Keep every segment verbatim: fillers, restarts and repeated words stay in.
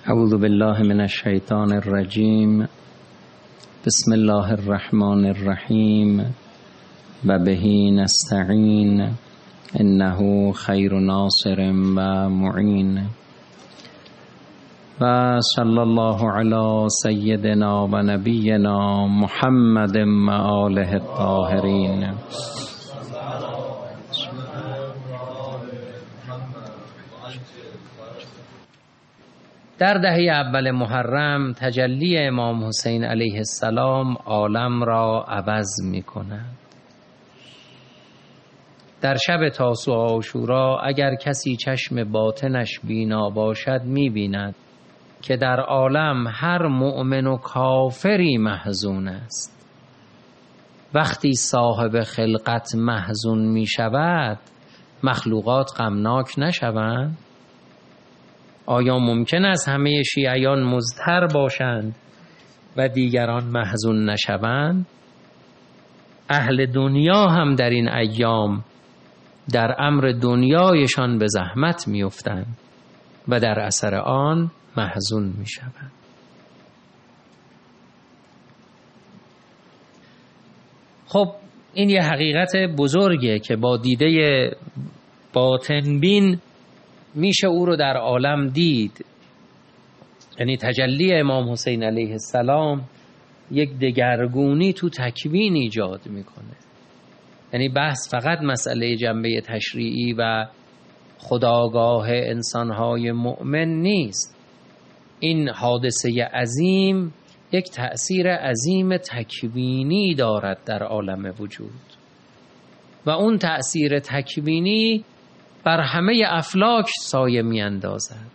اعوذ بالله من الشیطان الرجیم. بسم الله الرحمن الرحیم و بهی نستعین انه خیر ناصر و معین. و صلی الله علی سیدنا و نبینا محمد و آله الطاهرین. در دهه اول محرم تجلی امام حسین علیه السلام عالم را عوض می کند. در شب تاسوعا و عاشورا اگر کسی چشم باطنش بینا باشد می بیند که در عالم هر مؤمن و کافری محزون است. وقتی صاحب خلقت محزون می شود مخلوقات غمناک نشوند؟ آیا ممکن است همه شیعیان مضطر باشند و دیگران محزون نشوند؟ اهل دنیا هم در این ایام در امر دنیایشان به زحمت می‌افتند و در اثر آن محزون می‌شوند. خب این یه حقیقت بزرگه که با دیده باطن بین میشه او رو در عالم دید. یعنی تجلی امام حسین علیه السلام یک دگرگونی تو تکوین ایجاد میکنه. یعنی بحث فقط مسئله جنبه تشریعی و خودآگاه انسانهای مؤمن نیست. این حادثه عظیم یک تأثیر عظیم تکوینی دارد در عالم وجود و اون تأثیر تکوینی بر همه افلاک سایه می اندازد.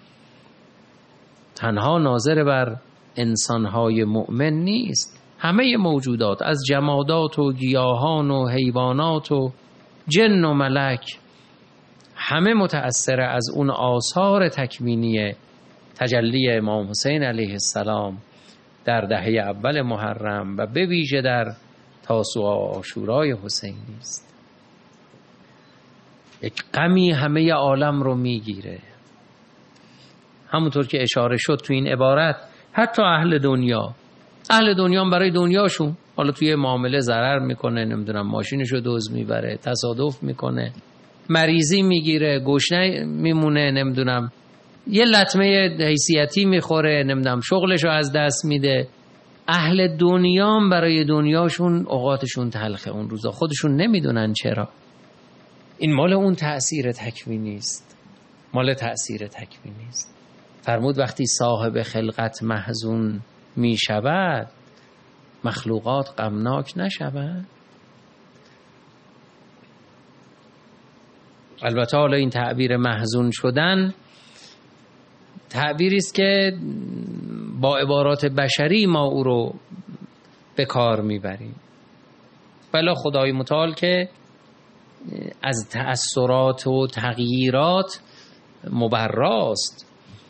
تنها ناظر بر انسانهای مؤمن نیست. همه موجودات از جمادات و گیاهان و حیوانات و جن و ملک همه متأثر از اون آثار تکوینی تجلی امام حسین علیه السلام در دهه اول محرم و به ویژه در تاسوعا و عاشورای حسینی است. یک غمی همه عالم رو میگیره. همونطور که اشاره شد تو این عبارت، حتی اهل دنیا اهل دنیا هم برای دنیاشون حالا توی معامله ضرر میکنه، نمیدونم ماشینشو دزد میبره، تصادف میکنه، مریضی میگیره، گشنه میمونه، نمیدونم یه لطمه حیثیتی میخوره، نمیدونم شغلشو از دست میده. اهل دنیا هم برای دنیاشون اوقاتشون تلخه اون روزا، خودشون نمیدونن چرا. این مال اون تأثیر تکوینی است. مال تأثیر تکوینی است. فرمود وقتی صاحب خلقت محزون می شود مخلوقات غمناک نشوند. البته حالا این تعبیر محزون شدن تعبیری است که با عبارات بشری ما او رو به کار میبریم. بلا خدای متعال که از تأثیرات و تغییرات مبراست.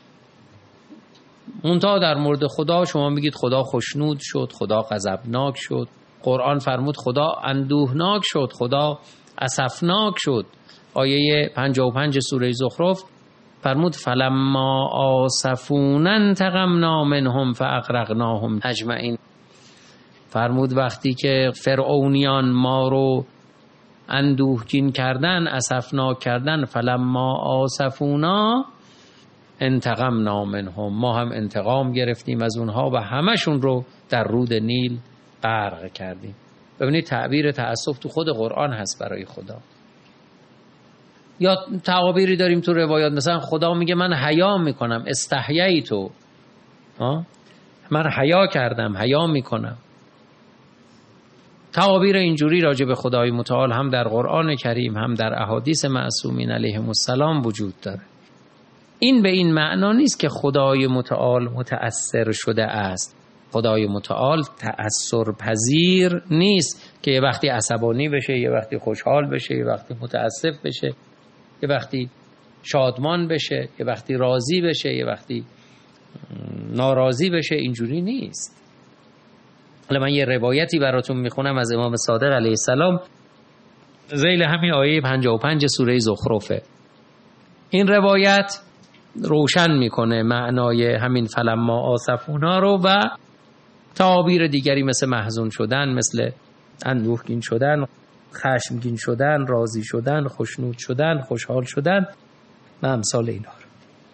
منتها در مورد خدا شما میگید خدا خوشنود شد، خدا غضبناک شد. قرآن فرمود خدا اندوهناک شد، خدا اسفناک شد. آیه پنجاه و پنج سوره زخرف فرمود فلما آسفونا انتقمنا منهم فاغرقناهم اجمعین. فرمود وقتی که فرعونیان ما رو اندوهگین کردن، اسفناک کردن، فلما آسفونا انتقمنا منهم، ما هم انتقام گرفتیم از اونها و همشون رو در رود نیل غرق کردیم. ببینید تعبیر تأسف تو خود قرآن هست برای خدا. یا تعابیری داریم تو روایات، مثلا خدا میگه من حیا میکنم، استحییتو، من حیا کردم، حیا میکنم. تعابیر اینجوری راجع به خدای متعال هم در قرآن کریم هم در احادیث معصومین علیهم السلام وجود داره. این به این معنا نیست که خدای متعال متأثر شده است. خدای متعال تأثر پذیر نیست که یه وقتی عصبانی بشه، یه وقتی خوشحال بشه، یه وقتی متأسف بشه، یه وقتی شادمان بشه، یه وقتی راضی بشه، یه وقتی ناراضی بشه. اینجوری نیست. حالا من یه روایتی براتون میخونم از امام صادق علیه السلام ذیل همین آیه پنجاه و پنج سوره زخرفه. این روایت روشن میکنه معنای همین فلما آسفونا رو و تعابیر دیگری مثل محزون شدن، مثل اندوهگین شدن، خشمگین شدن، راضی شدن، خوشنود شدن، خوشحال شدن و امثال اینا رو.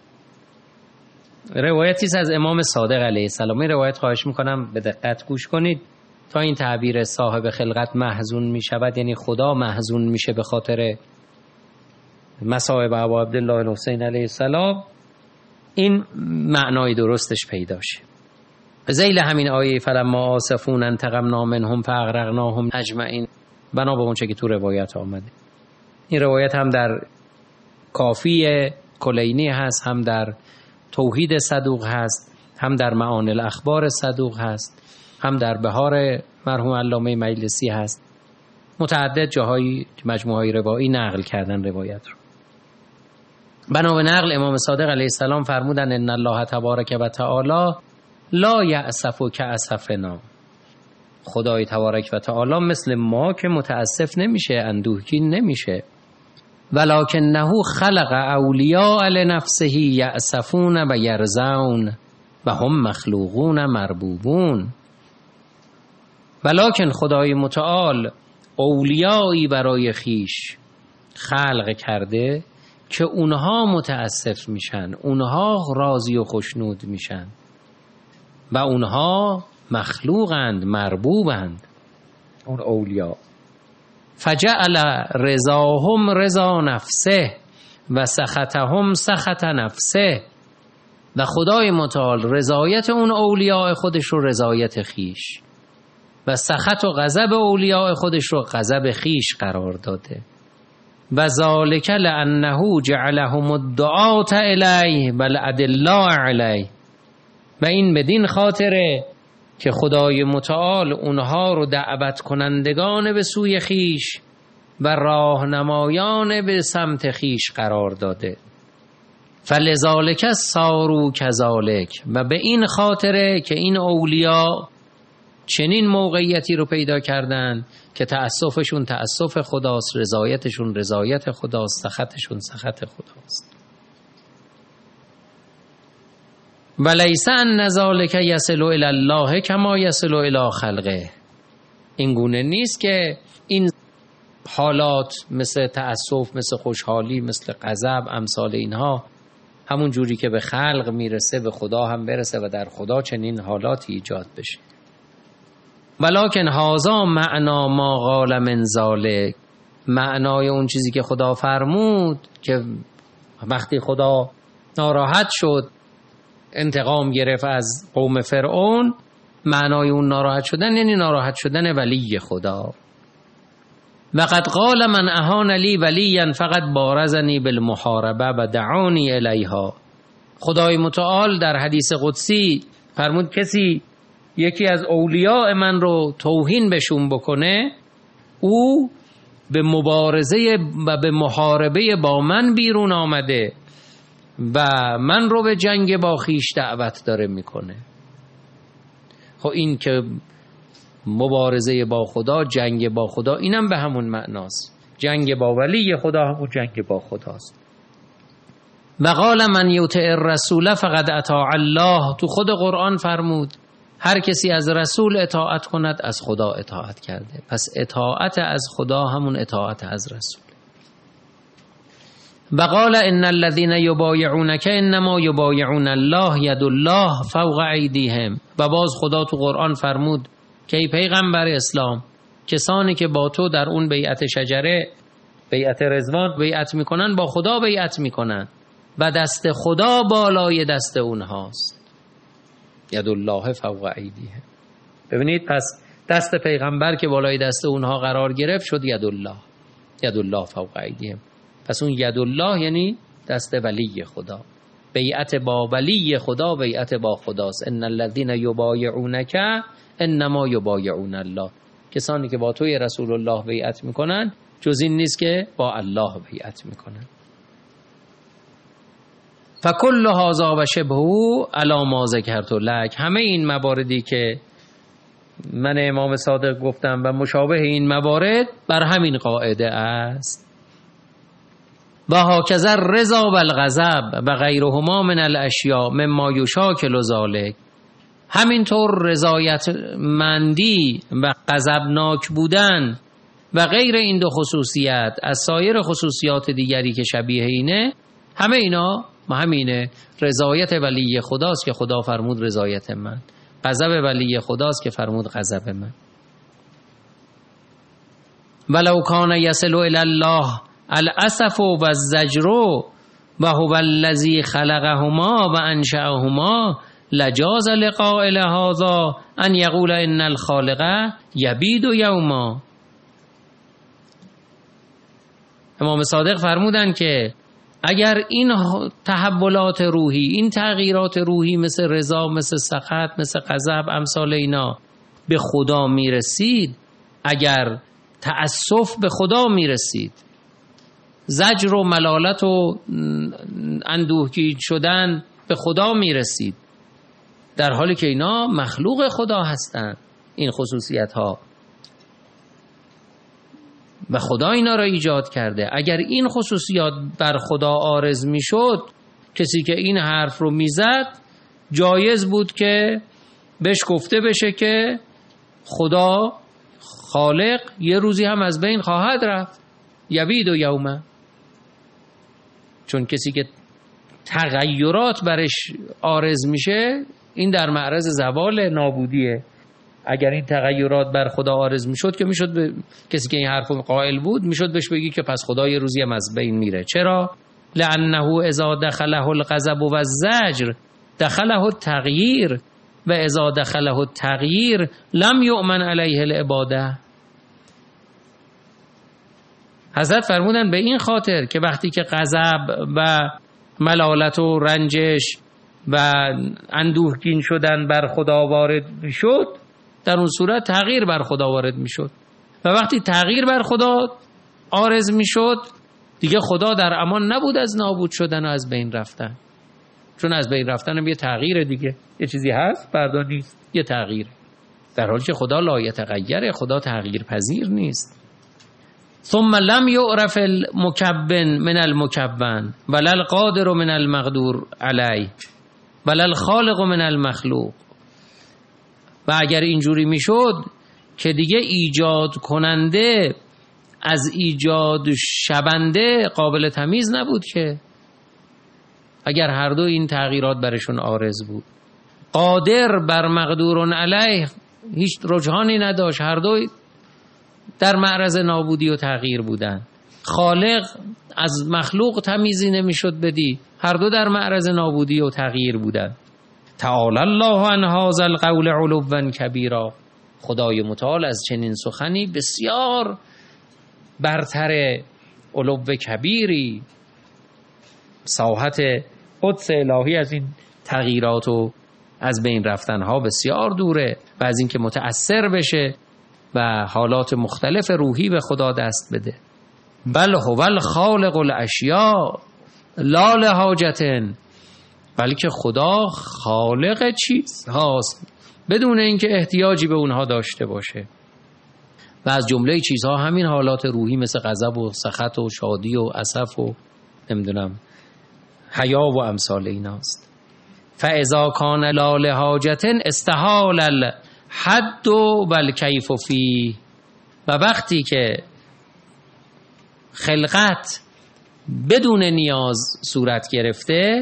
روایتی از امام صادق علیه السلام، این روایت خواهش میکنم به دقت گوش کنید تا این تعبیر صاحب خلقت محزون میشود، یعنی خدا محزون میشه به خاطر مصائب ابا عبدالله الحسین علیه السلام، این معنای درستش پیدا شه. ذیل همین آیه فلما آسفون انتقمنا منهم فاغرقناهم اجمعین، بنا به اونچه که تو روایت آمده. این روایت هم در کافی کلینی هست، هم در توحید صدوق هست، هم در معانی الاخبار صدوق هست، هم در بهار مرحوم علامه مجلسی هست. متعدد جاهایی مجموعه روایی نقل کردن روایت رو. بنا به نقل امام صادق علیه السلام فرمودن ان الله تبارک و تعالی لا یأسف کأسفنا، خدای تبارک و تعالی مثل ما که متاسف نمیشه، اندوهگین نمیشه. ولکنه خلق اولیاء لنفسه یأسفون و یرزون و هم مخلوقون مربوبون. ولکن خدای متعال اولیایی برای خیش خلق کرده که اونها متاسف میشن، اونها راضی و خوشنود میشن و اونها مخلوقند، مربوبند، اون اولیاء. فجعل رضاهم رضا نفسه و سخطهم سخط نفسه، و خدای متعال رضایت اون اولیاء خودش رو رضایت خیش و سخط و غضب اولیاء خودش رو غضب خیش قرار داده. و ذالک لانه جعلهم الدعاة الیه بل ادلاء علیه، و این بدین خاطره که خدای متعال اونها رو دعوت کنندگان به سوی خیش و راهنمایان به سمت خیش قرار داده. فلذالک صاروا کذالک، و به این خاطره که این اولیاء چنین موقعیتی رو پیدا کردن که تأسفشون تأسف خداست، رضایتشون رضایت خداست، سخطشون سخط خداست. ولیس ان ذلک یصل الی الله کما یصل الی خلقه، این گونه نیست که این حالات مثل تأسف، مثل خوشحالی، مثل غضب، امثال اینها همون جوری که به خلق میرسه به خدا هم برسه و در خدا چنین حالاتی ایجاد بشه. ولکن هذا معنا ما قال من ذلک، معنای اون چیزی که خدا فرمود که وقتی خدا ناراحت شد انتقام گرفت از قوم فرعون، معنای اون ناراحت شدن یعنی ناراحت شدن ولی خدا. وقد قال من اهان لی ولیا فقط بارزنی بالمحاربه و دعانی الیها، خدای متعال در حدیث قدسی فرمود کسی یکی از اولیاء من رو توهین بشون بکنه، او به مبارزه و به محاربه با من بیرون آمده و من رو به جنگ با خیش دعوت داره میکنه. خب این که مبارزه با خدا، جنگ با خدا، اینم به همون معناست. جنگ با ولی خدا همون جنگ با خداست. و قال من یطع الرسول فقد اطاع الله، تو خود قرآن فرمود هر کسی از رسول اطاعت کند از خدا اطاعت کرده. پس اطاعت از خدا همون اطاعت از رسول. و قال ان الذين يبايعونك انما يبايعون الله ید الله فوق ایدیهم، و باز خدا تو قرآن فرمود که ای پیغمبر اسلام، کسانی که با تو در اون بیعت شجره، بیعت رضوان بیعت میکنن، با خدا بیعت میکنن و دست خدا بالای دست اونهاست. ید الله فوق ایدیهم. ببینید پس دست پیغمبر که بالای دست اونها قرار گرفت شد ید الله، ید الله فوق ایدیهم. پس اون ید الله یعنی دست ولی خدا. بیعت با ولی خدا بیعت با خداست. ان الذين يبايعونك انما یبایعون الله، کسانی که با توی رسول الله بیعت میکنن جز این نیست که با الله بیعت میکنن. فکل هذا و شبهه علی ما ذکرت لک، همه این مواردی که من امام صادق گفتم و مشابه این موارد بر همین قاعده است. و هاکذا الرضا و الغضب و غیرهما من الاشیاء مما یشاکل ذلک. همینطور رضایت مندی و غضبناک بودن و غیر این دو خصوصیت از سایر خصوصیات دیگری که شبیه اینه، همه اینا همینه. رضایت ولی خداست که خدا فرمود رضایت من، غضب ولی خداست که فرمود غضب من. ولو کان یصل الی الله الاسف و الزجر و هو الذی خلقهما و انشأهما لجاز لقائل هذا ان یقول ان الخالق یبید یوما. امام صادق فرمودن که اگر این تحولات روحی، این تغییرات روحی مثل رضا، مثل سخط، مثل غضب، امثال اینا به خدا میرسید، اگر تأسف به خدا میرسید، زجر و ملالت و اندوهگین شدن به خدا میرسید، در حالی که اینا مخلوق خدا هستند، این خصوصیت ها و خدا اینا را ایجاد کرده. اگر این خصوصیات بر خدا عارض میشد، کسی که این حرف رو میزد جایز بود که بهش گفته بشه که خدا خالق یه روزی هم از بین خواهد رفت، یبید و یومه. چون کسی که تغییرات برش عارض میشه، این در معرض زوال نابودیه. اگر این تغییرات بر خدا عارض میشد که میشد به کسی که این حرفو قائل بود میشد بهش بگی که پس خدا یه روزی هم از بین میره. چرا؟ لانه اذا دخله الغضب و الزجر دخله التغییر و اذا دخله التغییر لم یؤمن علیه العباده. حضرت فرمودن به این خاطر که وقتی که غضب و ملالت و رنجش و اندوهگین شدن بر خدا وارد میشد، در اون صورت تغییر بر خدا وارد میشد و وقتی تغییر بر خدا عارض میشد دیگه خدا در امان نبود از نابود شدن و از بین رفتن. چون از بین رفتن هم یه تغییر دیگه، یه چیزی هست بعدا نیست، یه تغییر، در حالی که خدا لا یتغیر، خدا تغییر پذیر نیست. ثم لم یعرف المکون من المکون ولا القادر من المقدور علیه ولا الخالق من المخلوق. و اگر اینجوری میشد که دیگه ایجاد کننده از ایجاد شونده قابل تمیز نبود، که اگر هر دو این تغییرات برشون عارض بود، قادر بر مقدور علیه هیچ رجحانی نداشت، هر دو در معرض نابودی و تغییر بودن. خالق از مخلوق تمیزی نمیشد بدی، هر دو در معرض نابودی و تغییر بودن. تعالی الله عن هذا القول علوا کبیرا. خدای متعال از چنین سخنی بسیار برتر، علو کبیری، ساحت قدس الهی از این تغییرات و از بین رفتنها بسیار دوره و از اینکه متأثر بشه و حالات مختلف روحی به خدا دست بده. بل هو الخالق الاشیاء لا لحاجتن، بلکه خدا خالق چیز هاست بدون اینکه احتیاجی به اونها داشته باشه. و از جمله چیزها همین حالات روحی مثل غضب و سخط و شادی و اسف و نمیدونم حیا و امثال ایناست. فاذا کان لا لحاجتن استحال الحد و الکیف فیه. و وقتی که خلقت بدون نیاز صورت گرفته،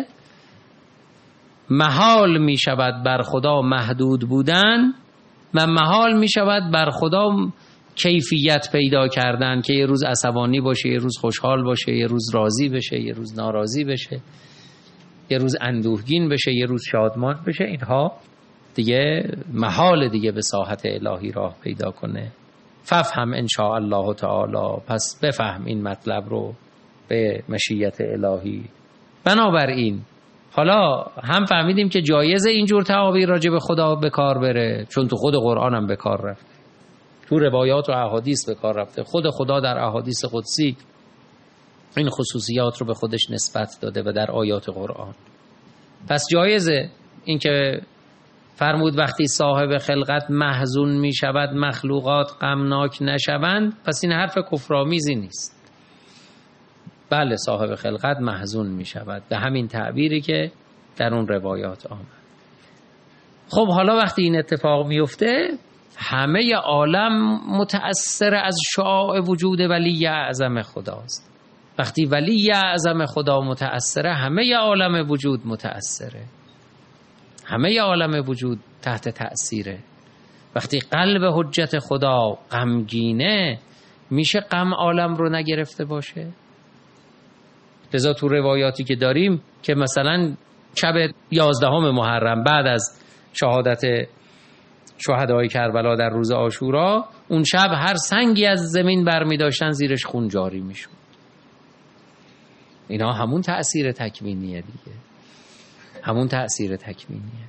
محال می شود بر خدا محدود بودن و محال می شود بر خدا کیفیت پیدا کردن که یه روز عصبانی باشه، یه روز خوشحال باشه، یه روز راضی بشه، یه روز ناراضی بشه، یه روز اندوهگین بشه، یه روز شادمان بشه. اینها دیگه محال دیگه به ساحت الهی راه پیدا کنه. ففهم ان شاء الله تعالی، پس بفهم این مطلب رو به مشیت الهی. بنابراین حالا هم فهمیدیم که جایزه اینجور تعابیر راجع به خدا به کار بره، چون تو خود قرآن هم به کار رفته، تو روایات و احادیث به کار رفته. خود خدا در احادیث قدسی این خصوصیات رو به خودش نسبت داده و در آیات قرآن. پس جایزه این که فرمود وقتی صاحب خلقت محزون می شود مخلوقات غمناک نشوند، پس این حرف کفرآمیزی نیست. بله صاحب خلقت محزون می شود، به همین تعبیری که در اون روایات آمد. خب حالا وقتی این اتفاق میفته، همه عالم متأثر از شعاع وجود ولی اعظم خداست. وقتی ولی اعظم خدا متأثره، همه عالم وجود متأثره، همه عالم وجود تحت تأثیره. وقتی قلب حجت خدا غمگینه، میشه غم عالم رو نگرفته باشه؟ لذا تو روایاتی که داریم که مثلا شب یازدهم محرم بعد از شهادت شهدای کربلا در روز عاشورا، اون شب هر سنگی از زمین برمی داشتن زیرش خون جاری می شد. اینا همون تأثیر تکوینیه دیگه، همون تأثیر تکوینیه.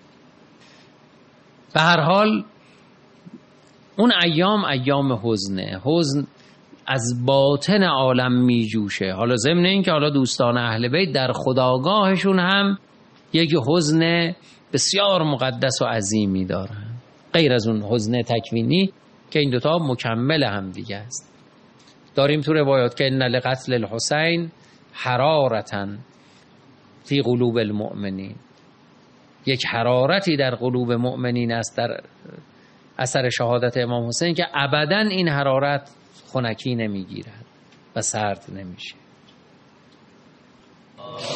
به هر حال اون ایام ایام حزنه، حزن از باطن عالم می جوشه. حالا ضمن این که حالا دوستان اهل بیت در خداگاهشون هم یک حزن بسیار مقدس و عظیمی دارن، غیر از اون حزن تکوینی که این دوتا مکمل هم دیگه است. داریم تو روایات که ان لقتل الحسین حرارتا فی قلوب المؤمنین، یک حرارتی در قلوب مؤمنین است در اثر شهادت امام حسین که ابداً این حرارت خنکی نمیگیرد و سرد نمیشه.